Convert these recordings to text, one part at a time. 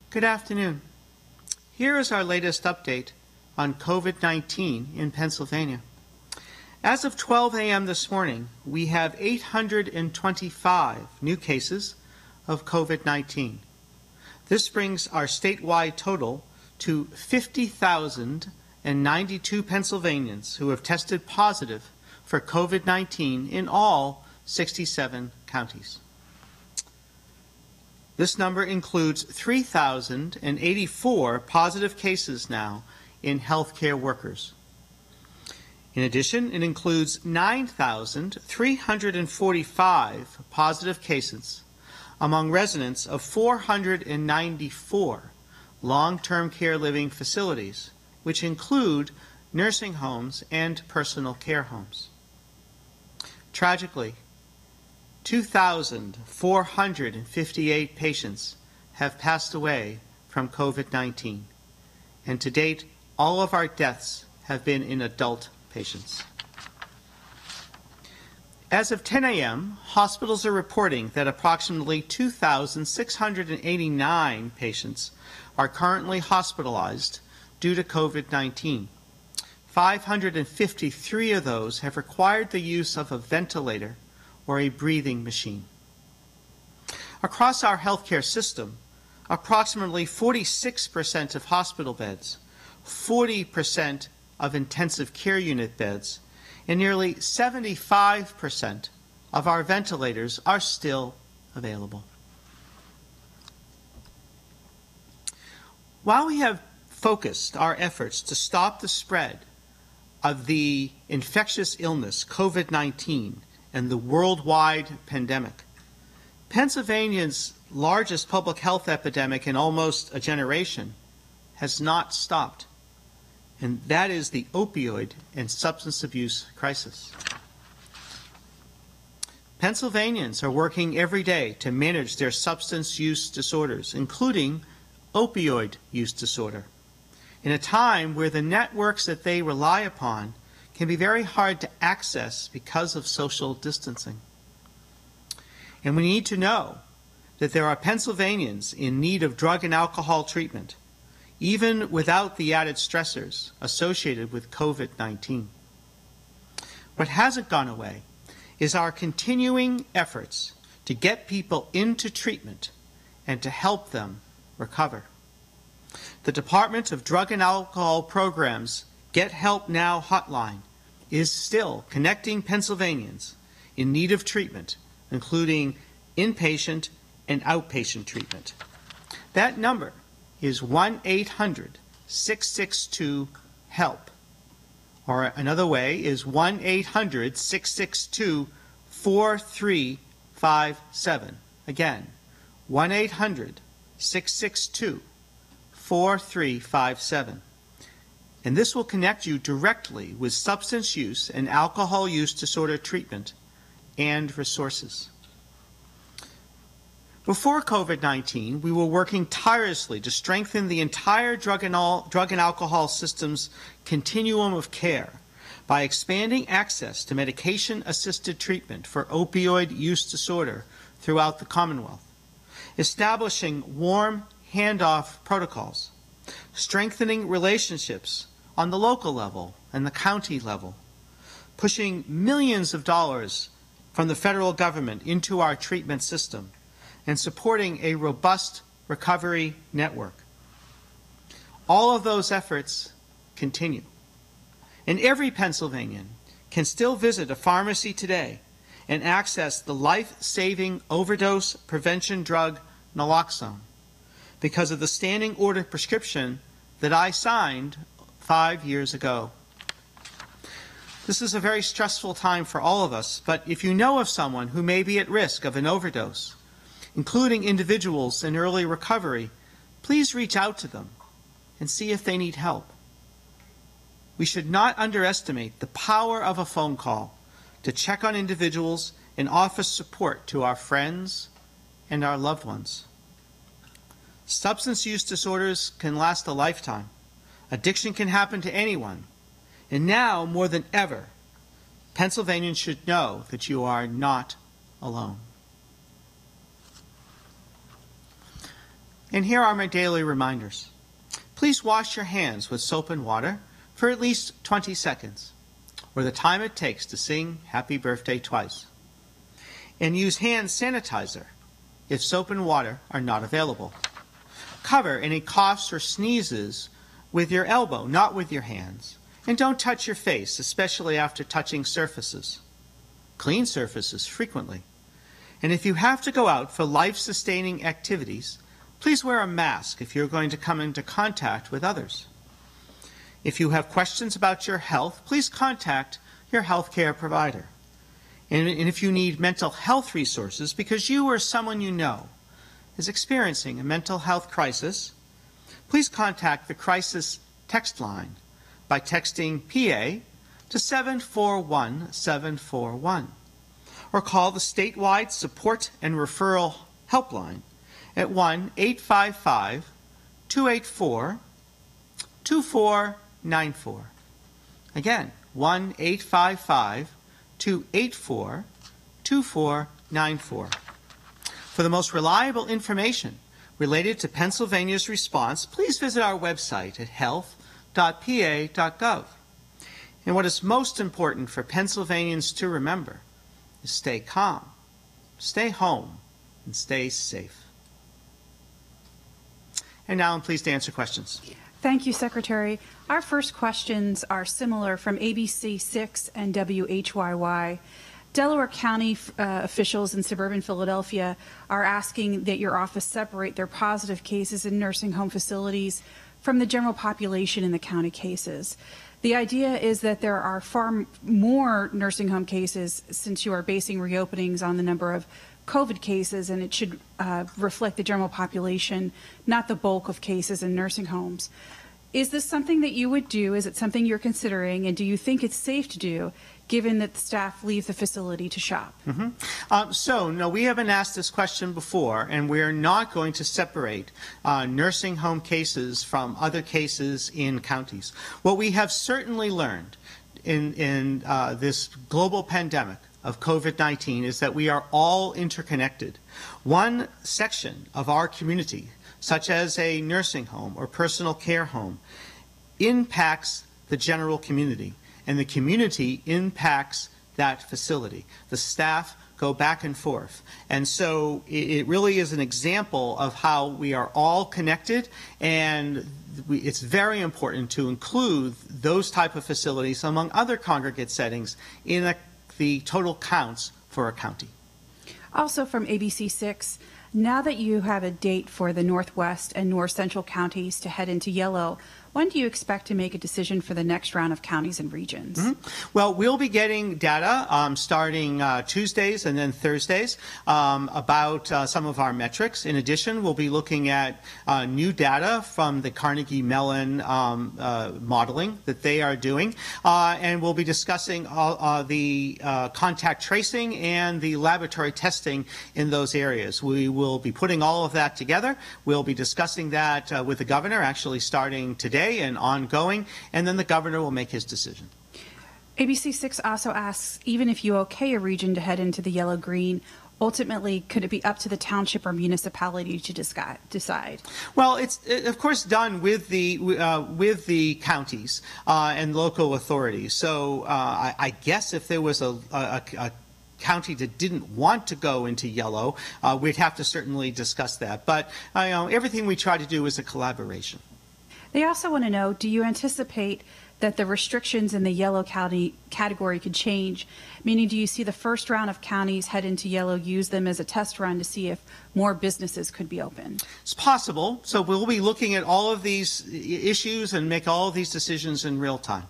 Good afternoon. Here is our latest update on COVID-19 in Pennsylvania. As of 12 a.m. this morning, we have 825 new cases of COVID-19. This brings our statewide total to 50,092 Pennsylvanians who have tested positive for COVID-19 in all 67 counties. This number includes 3,084 positive cases now in healthcare workers. In addition, it includes 9,345 positive cases among residents of 494 long-term care living facilities, which include nursing homes and personal care homes. Tragically, 2,458 patients have passed away from COVID-19, and to date, all of our deaths have been in adult patients. As of 10 a.m., hospitals are reporting that approximately 2,689 patients are currently hospitalized due to COVID-19. 553 of those have required the use of a ventilator or a breathing machine. Across our healthcare system, approximately 46% of hospital beds, 40% of intensive care unit beds, and nearly 75% of our ventilators are still available. While we have focused our efforts to stop the spread of the infectious illness COVID-19 and the worldwide pandemic, Pennsylvania's largest public health epidemic in almost a generation has not stopped, and that is the opioid and substance abuse crisis. Pennsylvanians are working every day to manage their substance use disorders, including opioid use disorder, in a time where the networks that they rely upon can be very hard to access because of social distancing. And we need to know that there are Pennsylvanians in need of drug and alcohol treatment, even without the added stressors associated with COVID-19. What hasn't gone away is our continuing efforts to get people into treatment and to help them recover. The Department of Drug and Alcohol Programs Get Help Now hotline is still connecting Pennsylvanians in need of treatment, including inpatient and outpatient treatment. That number is 1-800-662-HELP, or another way is 1-800-662-4357. Again, 1-800-662-4357. And this will connect you directly with substance use and alcohol use disorder treatment and resources. Before COVID-19, we were working tirelessly to strengthen the entire drug and alcohol system's continuum of care by expanding access to medication-assisted treatment for opioid use disorder throughout the Commonwealth, establishing warm handoff protocols, strengthening relationships on the local level and the county level, pushing millions of dollars from the federal government into our treatment system, and supporting a robust recovery network. All of those efforts continue. And every Pennsylvanian can still visit a pharmacy today and access the life-saving overdose prevention drug naloxone because of the standing order prescription that I signed 5 years ago. This is a very stressful time for all of us, but if you know of someone who may be at risk of an overdose, including individuals in early recovery, please reach out to them and see if they need help. We should not underestimate the power of a phone call to check on individuals and offer support to our friends and our loved ones. Substance use disorders can last a lifetime. Addiction can happen to anyone. And now, more than ever, Pennsylvanians should know that you are not alone. And here are my daily reminders. Please wash your hands with soap and water for at least 20 seconds, or the time it takes to sing Happy Birthday twice. And use hand sanitizer if soap and water are not available. Cover any coughs or sneezes with your elbow, not with your hands. And don't touch your face, especially after touching surfaces. Clean surfaces frequently. And if you have to go out for life-sustaining activities, please wear a mask if you're going to come into contact with others. If you have questions about your health, please contact your healthcare provider. And if you need mental health resources because you or someone you know is experiencing a mental health crisis, please contact the crisis text line by texting PA to 741-741, or call the statewide support and referral helpline at 1-855-284-2494. Again, 1-855-284-2494. For the most reliable information related to Pennsylvania's response, please visit our website at health.pa.gov. And what is most important for Pennsylvanians to remember is stay calm, stay home, and stay safe. And now I'm pleased to answer questions. Thank you, Secretary. Our first questions are similar from ABC6 and WHYY. Delaware County officials in suburban Philadelphia are asking that your office separate their positive cases in nursing home facilities from the general population in the county cases. The idea is that there are far more nursing home cases since you are basing reopenings on the number of COVID cases, and it should reflect the general population, not the bulk of cases in nursing homes. Is this something that you would do? Is it something you're considering? And do you think it's safe to do, given that the staff leave the facility to shop? No, we haven't asked this question before, and we're not going to separate nursing home cases from other cases in counties. What we have certainly learned in this global pandemic of COVID-19 is that we are all interconnected. One section of our community, such as a nursing home or personal care home, impacts the general community, and the community impacts that facility. The staff go back and forth. And so it really is an example of how we are all connected, and it's very important to include those type of facilities among other congregate settings in the total counts for a county. Also from ABC6, now that you have a date for the Northwest and North Central counties to head into yellow, when do you expect to make a decision for the next round of counties and regions? Well, we'll be getting data starting Tuesdays and then Thursdays about some of our metrics. In addition, we'll be looking at new data from the Carnegie Mellon modeling that they are doing, and we'll be discussing the contact tracing and the laboratory testing in those areas. We will be putting all of that together. We'll be discussing that with the governor, actually starting today and ongoing, and then the governor will make his decision. ABC6 also asks, even if you okay a region to head into the yellow-green, ultimately, could it be up to the township or municipality to decide? Well, it's of course done with the counties and local authorities. So I guess if there was a county that didn't want to go into yellow, we'd have to certainly discuss that. But everything we try to do is a collaboration. They also want to know, do you anticipate that the restrictions in the yellow county category could change? Meaning, do you see the first round of counties head into yellow, use them as a test run to see if more businesses could be opened? It's possible. So we'll be looking at all of these issues and make all of these decisions in real time.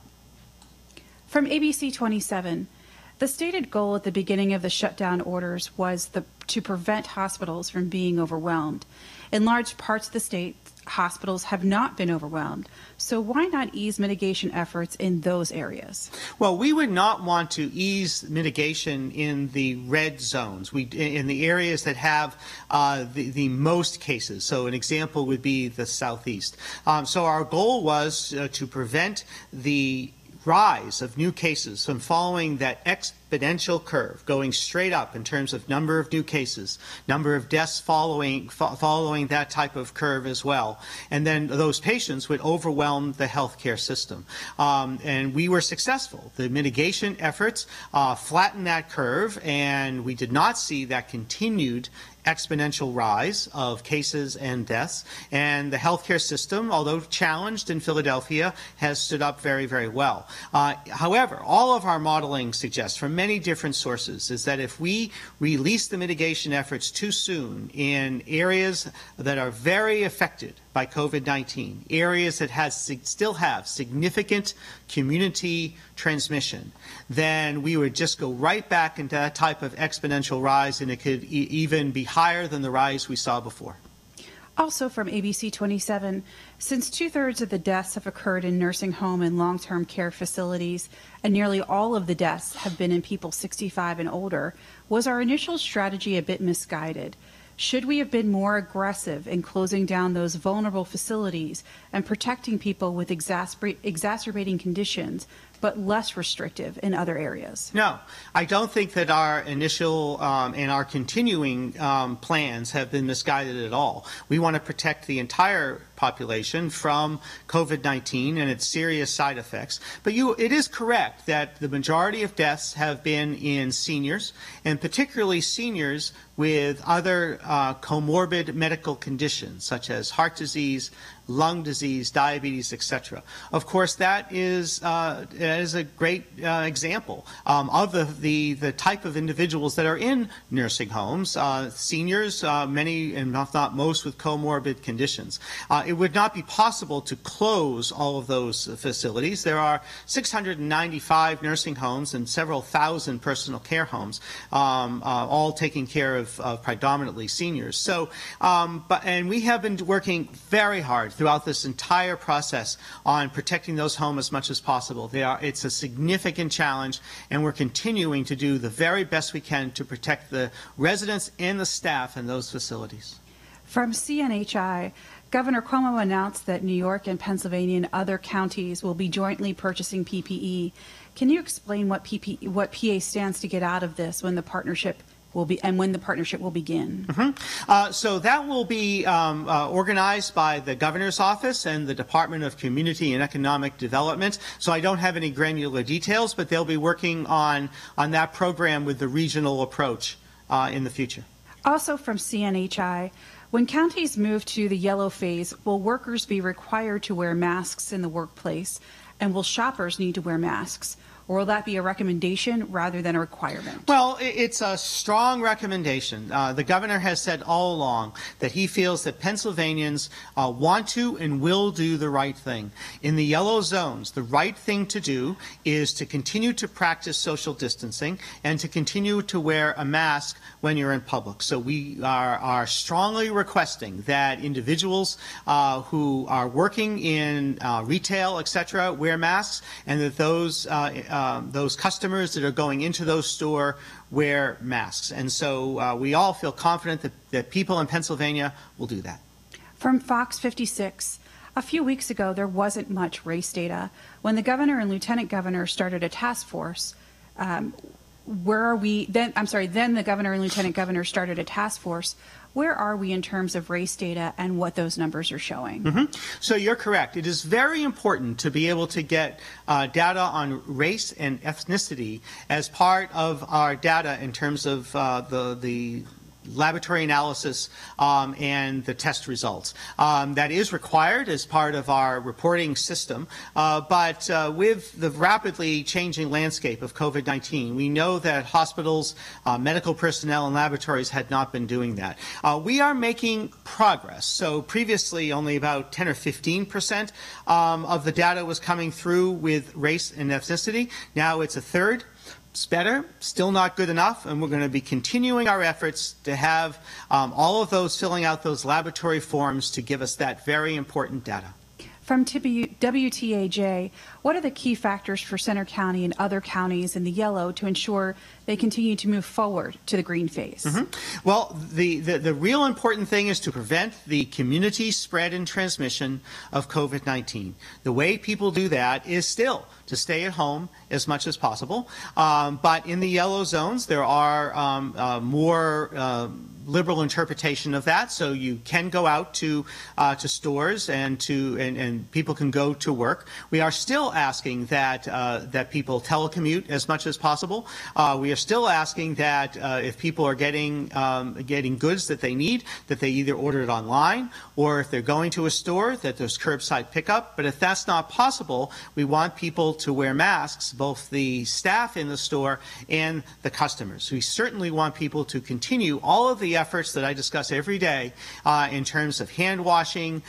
From ABC 27, the stated goal at the beginning of the shutdown orders was to prevent hospitals from being overwhelmed. In large parts of the state, hospitals have not been overwhelmed. So why not ease mitigation efforts in those areas? Well, we would not want to ease mitigation in the red zones, in the areas that have the most cases. So an example would be the Southeast. So our goal was to prevent the rise of new cases from following that exponential curve going straight up in terms of number of new cases, number of deaths following that type of curve as well. And then those patients would overwhelm the healthcare system. And we were successful. The mitigation efforts flattened that curve, and we did not see that continued exponential rise of cases and deaths. And the healthcare system, although challenged in Philadelphia, has stood up very, very well. However, all of our modeling suggests from many different sources is that if we release the mitigation efforts too soon in areas that are very affected by COVID-19, areas that still have significant community transmission, then we would just go right back into that type of exponential rise, and it could even be higher than the rise we saw before. Also from ABC 27, since 2/3 of the deaths have occurred in nursing home and long-term care facilities, and nearly all of the deaths have been in people 65 and older, was our initial strategy a bit misguided? Should we have been more aggressive in closing down those vulnerable facilities and protecting people with exacerbating conditions, but less restrictive in other areas? No, I don't think that our initial and our continuing plans have been misguided at all. We want to protect the entire population from COVID-19 and its serious side effects. But it is correct that the majority of deaths have been in seniors, and particularly seniors with other comorbid medical conditions, such as heart disease, lung disease, diabetes, etc. Of course, that is a great example of the type of individuals that are in nursing homes, seniors, many and not most with comorbid conditions. It would not be possible to close all of those facilities. There are 695 nursing homes and several thousand personal care homes, all taking care of predominantly seniors. So, and we have been working very hard throughout this entire process on protecting those homes as much as possible. It's a significant challenge, and we're continuing to do the very best we can to protect the residents and the staff in those facilities. From CNHI, Governor Cuomo announced that New York and Pennsylvania and other counties will be jointly purchasing PPE. Can you explain what PA stands to get out of this when the partnership will begin? So that will be organized by the Governor's Office and the Department of Community and Economic Development. So I don't have any granular details, but they'll be working on that program with the regional approach in the future. Also from CNHI, when counties move to the yellow phase, will workers be required to wear masks in the workplace, and will shoppers need to wear masks? Or will that be a recommendation rather than a requirement? Well, it's a strong recommendation. The governor has said all along that he feels that Pennsylvanians want to and will do the right thing. In the yellow zones, the right thing to do is to continue to practice social distancing and to continue to wear a mask when you're in public. So we are strongly requesting that individuals who are working in retail, etc., wear masks, and that those customers that are going into those stores wear masks. And so we all feel confident that people in Pennsylvania will do that. From Fox 56, a few weeks ago there wasn't much race data. When the governor and lieutenant governor started a task force, then the governor and lieutenant governor started a task force. Where are we in terms of race data and what those numbers are showing? So you're correct. It is very important to be able to get data on race and ethnicity as part of our data in terms of the laboratory analysis and the test results. That is required as part of our reporting system, but with the rapidly changing landscape of COVID-19, we know that hospitals, medical personnel, and laboratories had not been doing that. We are making progress. So previously only about 10 or 15% of the data was coming through with race and ethnicity. Now it's a third. It's better, still not good enough, and we're going to be continuing our efforts to have all of those filling out those laboratory forms to give us that very important data. From WTAJ, what are the key factors for Centre County and other counties in the yellow to ensure they continue to move forward to the green phase? Well, the real important thing is to prevent the community spread and transmission of COVID-19. The way people do that is still to stay at home as much as possible. But in the yellow zones, there are more liberal interpretation of that. So you can go out to stores and people can go to work. We are still asking that people telecommute as much as possible. We are still asking that if people are getting goods that they need, that they either order it online, or if they're going to a store, that there's curbside pickup. But if that's not possible, we want people to wear masks, both the staff in the store and the customers. We certainly want people to continue all of the efforts that I discuss every day in terms of hand washing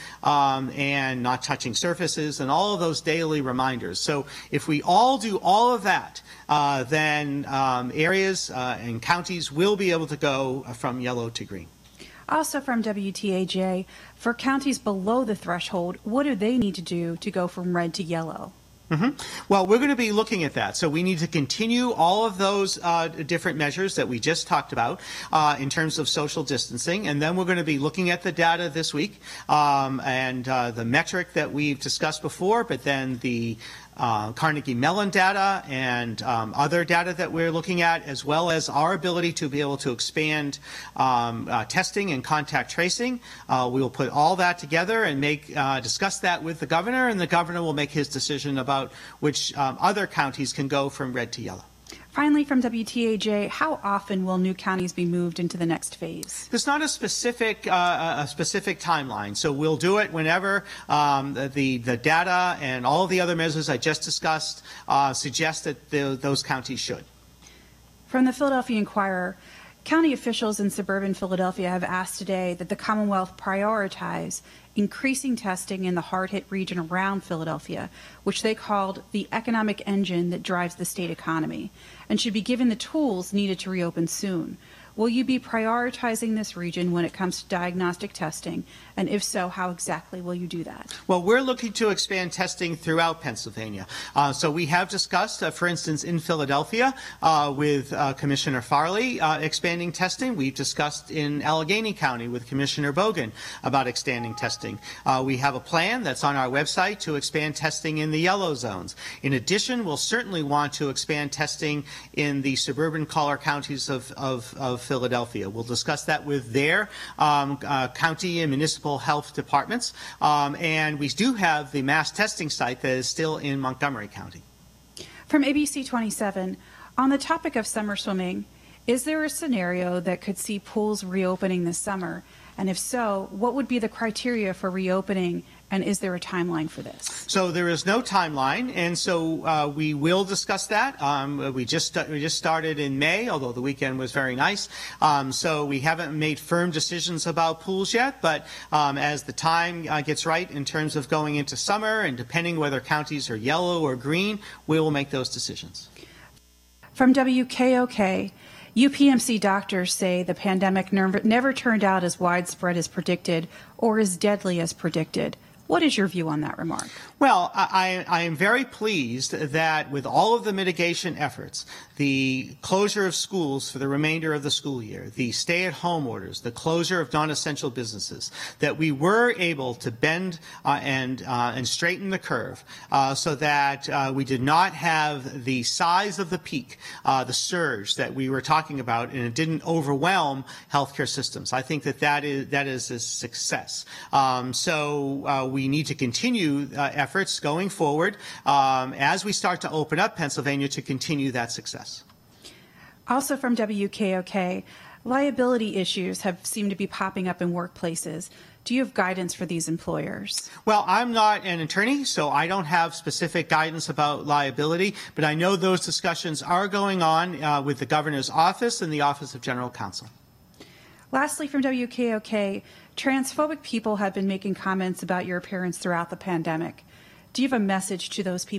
and not touching surfaces and all of those daily reminders. So if we all do all of that, then areas and counties will be able to go from yellow to green. Also from WTAJ, for counties below the threshold, what do they need to do to go from red to yellow? Well, we're going to be looking at that. So we need to continue all of those different measures that we just talked about in terms of social distancing. And then we're going to be looking at the data this week and the metric that we've discussed before, but then the Carnegie Mellon data and other data that we're looking at, as well as our ability to be able to expand testing and contact tracing. We will put all that together and discuss that with the governor, and the governor will make his decision about which other counties can go from red to yellow. Finally, from WTAJ, how often will new counties be moved into the next phase? There's not a specific timeline, so we'll do it whenever the data and all of the other measures I just discussed suggest that those counties should. From the Philadelphia Inquirer, county officials in suburban Philadelphia have asked today that the Commonwealth prioritize increasing testing in the hard-hit region around Philadelphia, which they called the economic engine that drives the state economy, and should be given the tools needed to reopen soon. Will you be prioritizing this region when it comes to diagnostic testing? And if so, how exactly will you do that? Well, we're looking to expand testing throughout Pennsylvania. So we have discussed, for instance, in Philadelphia with Commissioner Farley expanding testing. We've discussed in Allegheny County with Commissioner Bogan about expanding testing. We have a plan that's on our website to expand testing in the yellow zones. In addition, we'll certainly want to expand testing in the suburban collar counties of Philadelphia. We'll discuss that with their county and municipal health departments. And we do have the mass testing site that is still in Montgomery County. From ABC 27, on the topic of summer swimming, is there a scenario that could see pools reopening this summer? And if so, what would be the criteria for reopening, and is there a timeline for this? So there is no timeline, and so we will discuss that. We just started in May, although the weekend was very nice. So we haven't made firm decisions about pools yet, but as the time gets right in terms of going into summer and depending whether counties are yellow or green, we will make those decisions. From WKOK, UPMC doctors say the pandemic never turned out as widespread as predicted or as deadly as predicted. What is your view on that remark? Well, I am very pleased that with all of the mitigation efforts, the closure of schools for the remainder of the school year, the stay-at-home orders, the closure of non-essential businesses, that we were able to bend and straighten the curve so that we did not have the size of the peak, the surge that we were talking about, and it didn't overwhelm healthcare systems. I think that is a success. So we need to continue efforts going forward as we start to open up Pennsylvania to continue that success. Also from WKOK, liability issues have seemed to be popping up in workplaces. Do you have guidance for these employers? Well, I'm not an attorney, so I don't have specific guidance about liability, but I know those discussions are going on with the governor's office and the Office of General Counsel. Lastly, from WKOK, transphobic people have been making comments about your appearance throughout the pandemic. Do you have a message to those people?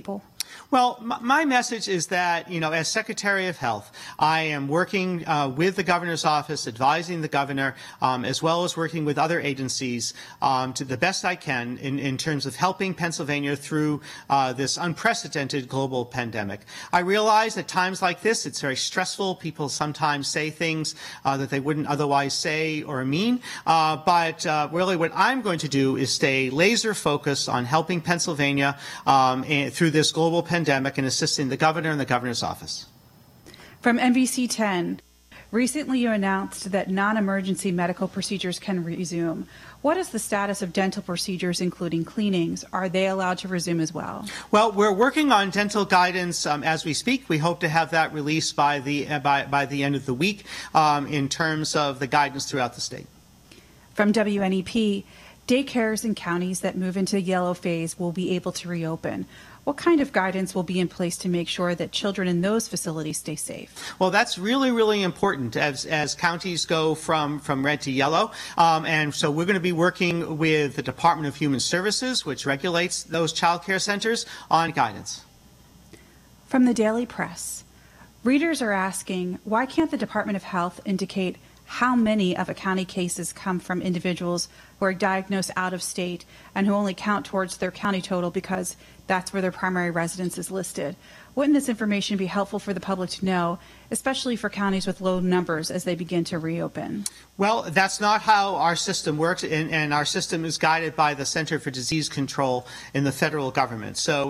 Well, my message is that, as Secretary of Health, I am working with the governor's office, advising the governor, as well as working with other agencies to the best I can in terms of helping Pennsylvania through this unprecedented global pandemic. I realize at times like this, it's very stressful. People sometimes say things that they wouldn't otherwise say or mean. But really what I'm going to do is stay laser focused on helping Pennsylvania through this global pandemic and assisting the governor and the governor's office. From NBC 10, recently you announced that non-emergency medical procedures can resume. What is the status of dental procedures, including cleanings? Are they allowed to resume as well? Well, we're working on dental guidance as we speak. We hope to have that released by the end of the week in terms of the guidance throughout the state. From WNEP, daycares in counties that move into the yellow phase will be able to reopen. What kind of guidance will be in place to make sure that children in those facilities stay safe? Well, that's really, really important as counties go from red to yellow. And so we're going to be working with the Department of Human Services, which regulates those child care centers, on guidance. From the Daily Press, readers are asking, why can't the Department of Health indicate how many of a county cases come from individuals who are diagnosed out of state and who only count towards their county total because that's where their primary residence is listed? Wouldn't this information be helpful for the public to know, especially for counties with low numbers as they begin to reopen? Well, that's not how our system works, and our system is guided by the Center for Disease Control in the federal government. So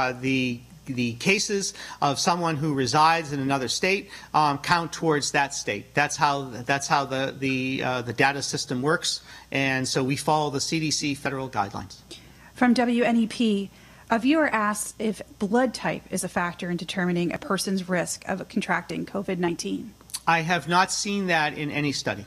the cases of someone who resides in another state count towards that state. That's how the data system works, and so we follow the CDC federal guidelines. From WNEP, a viewer asks if blood type is a factor in determining a person's risk of contracting COVID-19. I have not seen that in any study.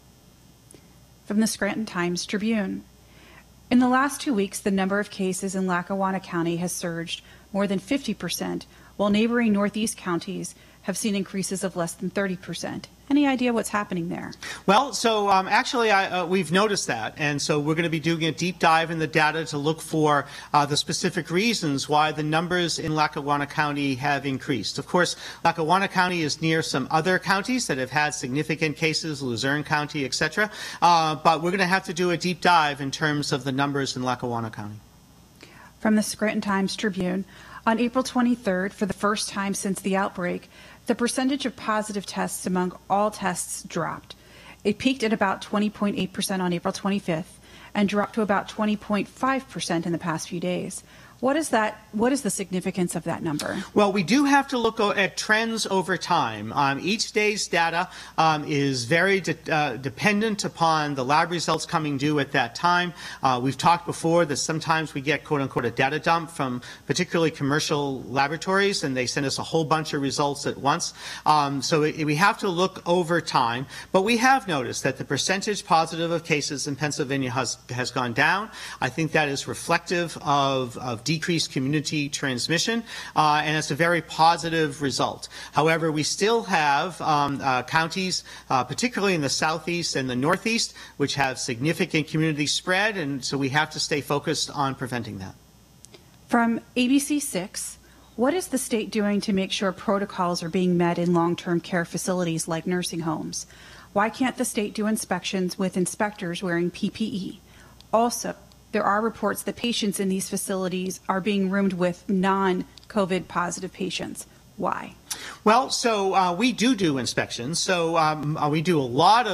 From the Scranton Times-Tribune, in the last 2 weeks, the number of cases in Lackawanna County has surged more than 50%, while neighboring Northeast counties have seen increases of less than 30%. Any idea what's happening there? Well, so actually we've noticed that, and so we're going to be doing a deep dive in the data to look for the specific reasons why the numbers in Lackawanna County have increased. Of course, Lackawanna County is near some other counties that have had significant cases, Luzerne County, etc. But we're going to have to do a deep dive in terms of the numbers in Lackawanna County. From the Scranton Times-Tribune, on April 23rd, for the first time since the outbreak, the percentage of positive tests among all tests dropped. It peaked at about 20.8% on April 25th and dropped to about 20.5% in the past few days. What is the significance of that number? Well, we do have to look at trends over time. Each day's data is very dependent upon the lab results coming due at that time. We've talked before that sometimes we get, quote unquote, a data dump from particularly commercial laboratories, and they send us a whole bunch of results at once. So we have to look over time. But we have noticed that the percentage positive of cases in Pennsylvania has gone down. I think that is reflective of decreased community transmission, and it's a very positive result. However, we still have counties, particularly in the southeast and the northeast, which have significant community spread, and so we have to stay focused on preventing that. From ABC 6, what is the state doing to make sure protocols are being met in long-term care facilities like nursing homes? Why can't the state do inspections with inspectors wearing PPE? Also, there are reports that patients in these facilities are being roomed with non-COVID positive patients. Why? Well, so we do inspections. So we do a lot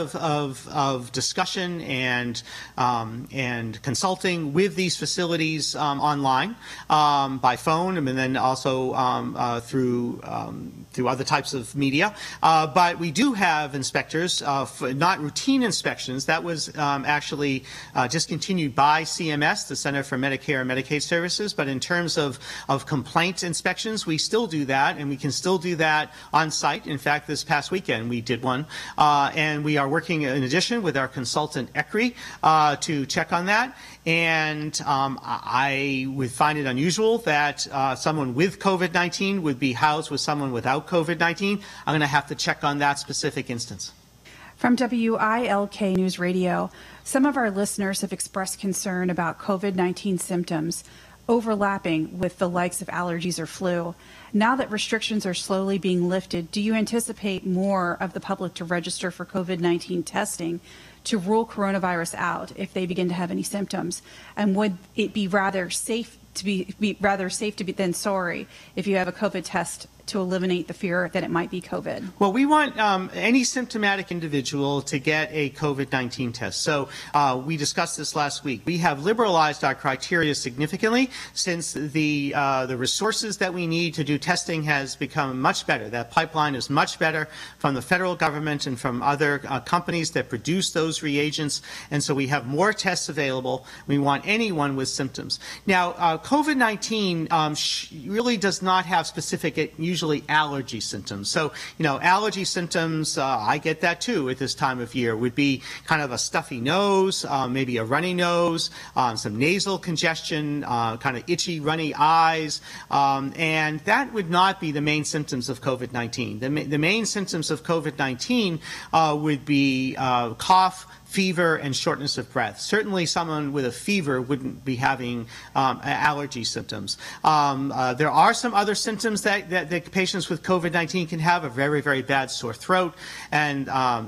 of discussion and consulting with these facilities online, by phone, and then also through other types of media. But we do have inspectors, not routine inspections. That was actually discontinued by CMS, the Center for Medicare and Medicaid Services. But in terms of complaint inspections, we still do that, and we can still do that on site. In fact, this past weekend we did one, and we are working in addition with our consultant ECRI to check on that. And I would find it unusual that someone with COVID-19 would be housed with someone without COVID-19. I'm going to have to check on that specific instance. From WILK News Radio, some of our listeners have expressed concern about COVID-19 symptoms. overlapping with the likes of allergies or flu. Now that restrictions are slowly being lifted, do you anticipate more of the public to register for COVID-19 testing to rule coronavirus out if they begin to have any symptoms? And would it be rather safe to be than sorry if you have a COVID test to eliminate the fear that it might be COVID? Well, we want any symptomatic individual to get a COVID-19 test. So we discussed this last week. We have liberalized our criteria significantly since the resources that we need to do testing has become much better. That pipeline is much better from the federal government and from other companies that produce those reagents. And so we have more tests available. We want anyone with symptoms. Now, COVID-19 really does not have specific, usually allergy symptoms. So, allergy symptoms, I get that too at this time of year, would be kind of a stuffy nose, maybe a runny nose, some nasal congestion, kind of itchy, runny eyes, and that would not be the main symptoms of COVID-19. The main symptoms of COVID-19 would be cough, fever, and shortness of breath. Certainly someone with a fever wouldn't be having allergy symptoms. There are some other symptoms that patients with COVID-19 can have, a very, very bad sore throat and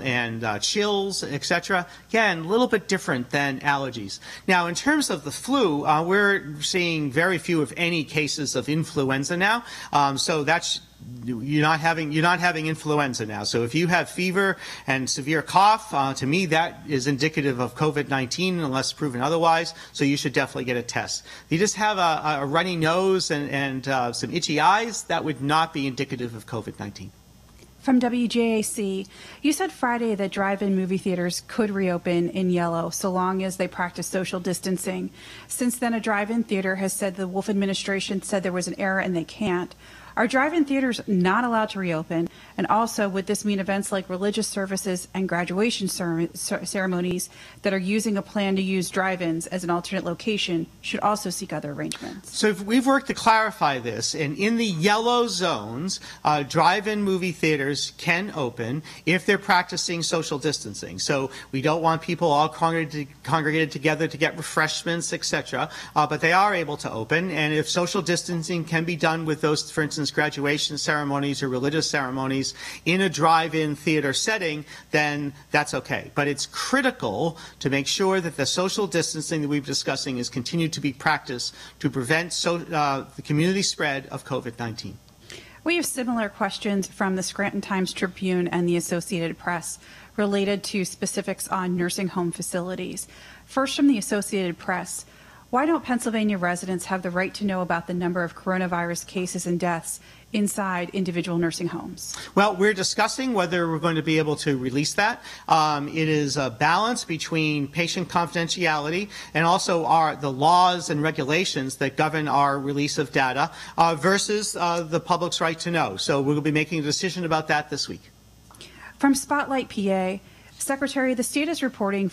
chills, etc. Again, a little bit different than allergies. Now, in terms of the flu, we're seeing very few, if any, cases of influenza now. So that's you're not having influenza now. So if you have fever and severe cough, to me that is indicative of COVID-19 unless proven otherwise. So you should definitely get a test. If you just have a runny nose and some itchy eyes, that would not be indicative of COVID-19. From WJAC, you said Friday that drive-in movie theaters could reopen in yellow so long as they practice social distancing. Since then, a drive-in theater has said the Wolf administration said there was an error and they can't. Are drive-in theaters not allowed to reopen? And also, would this mean events like religious services and graduation ceremonies that are using a plan to use drive-ins as an alternate location should also seek other arrangements? So we've worked to clarify this, and in the yellow zones, drive-in movie theaters can open if they're practicing social distancing. So we don't want people all congregated together to get refreshments, etc., but they are able to open, and if social distancing can be done with those, for instance, graduation ceremonies or religious ceremonies in a drive-in theater setting, then that's okay. But it's critical to make sure that the social distancing that we've been discussing is continued to be practiced to prevent the community spread of COVID-19. We have similar questions from the Scranton Times-Tribune and the Associated Press related to specifics on nursing home facilities. First, from the Associated Press, why don't Pennsylvania residents have the right to know about the number of coronavirus cases and deaths inside individual nursing homes? Well, we're discussing whether we're going to be able to release that. It is a balance between patient confidentiality and also the laws and regulations that govern our release of data versus the public's right to know. So we'll be making a decision about that this week. From Spotlight PA, Secretary, the state is reporting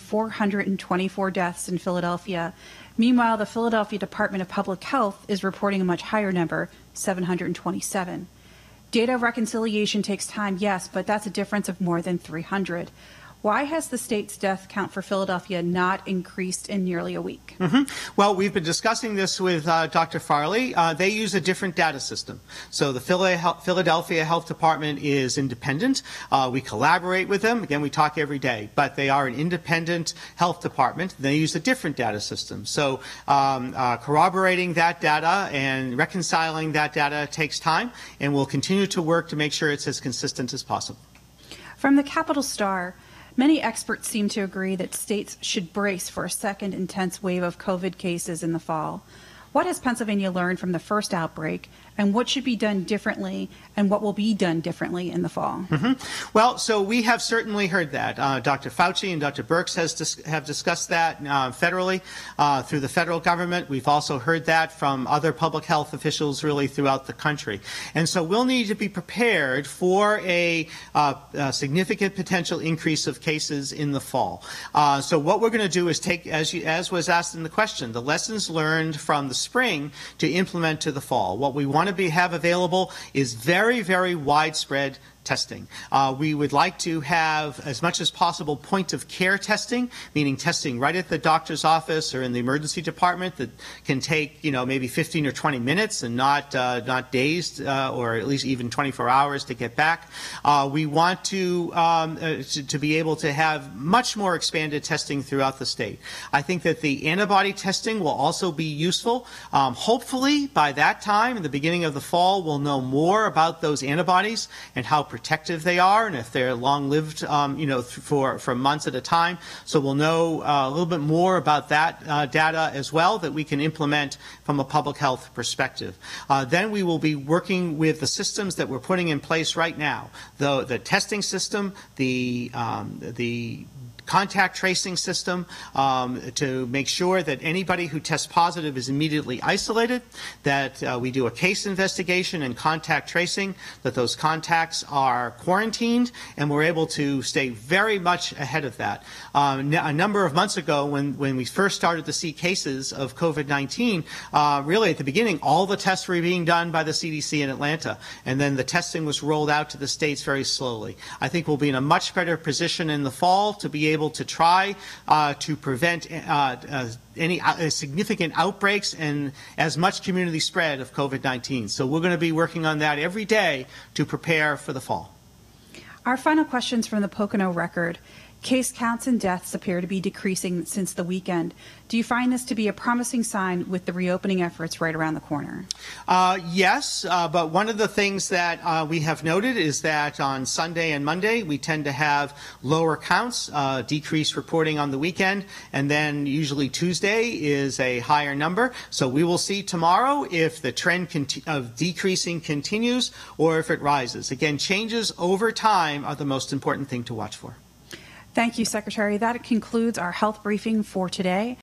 424 deaths in Philadelphia. Meanwhile, the Philadelphia Department of Public Health is reporting a much higher number, 727. Data reconciliation takes time, yes, but that's a difference of more than 300. Why has the state's death count for Philadelphia not increased in nearly a week? Well, we've been discussing this with Dr. Farley. They use a different data system. So the Philadelphia Health Department is independent. We collaborate with them. Again, we talk every day, but they are an independent health department. They use a different data system. So corroborating that data and reconciling that data takes time, and we'll continue to work to make sure it's as consistent as possible. From the Capital Star, many experts seem to agree that states should brace for a second intense wave of COVID cases in the fall. What has Pennsylvania learned from the first outbreak, and what should be done differently, and what will be done differently in the fall? Well, so we have certainly heard that. Dr. Fauci and Dr. Birx have discussed that federally through the federal government. We've also heard that from other public health officials really throughout the country. And so we'll need to be prepared for a significant potential increase of cases in the fall. So what we're going to do is take, as was asked in the question, the lessons learned from the spring to implement to the fall. What we want to have available is very, very widespread testing. We would like to have, as much as possible, point-of-care testing, meaning testing right at the doctor's office or in the emergency department that can take, maybe 15 or 20 minutes and not days or at least even 24 hours to get back. We want to be able to have much more expanded testing throughout the state. I think that the antibody testing will also be useful. Hopefully, by that time, in the beginning of the fall, we'll know more about those antibodies and how protective they are, and if they're long-lived, for months at a time. So we'll know a little bit more about that data as well that we can implement from a public health perspective. Then we will be working with the systems that we're putting in place right now, the testing system, the contact tracing system, to make sure that anybody who tests positive is immediately isolated, that we do a case investigation and contact tracing, that those contacts are quarantined, and we're able to stay very much ahead of that. A number of months ago, when we first started to see cases of COVID-19, really at the beginning, all the tests were being done by the CDC in Atlanta, and then the testing was rolled out to the states very slowly. I think we'll be in a much better position in the fall to be able to try to prevent any significant outbreaks and as much community spread of COVID-19. So we're going to be working on that every day to prepare for the fall. Our final questions from the Pocono Record. Case counts and deaths appear to be decreasing since the weekend. Do you find this to be a promising sign with the reopening efforts right around the corner? Yes, but one of the things that we have noted is that on Sunday and Monday we tend to have lower counts, decreased reporting on the weekend, and then usually Tuesday is a higher number. So we will see tomorrow if the trend of decreasing continues or if it rises. Again, changes over time are the most important thing to watch for. Thank you, Secretary. That concludes our health briefing for today.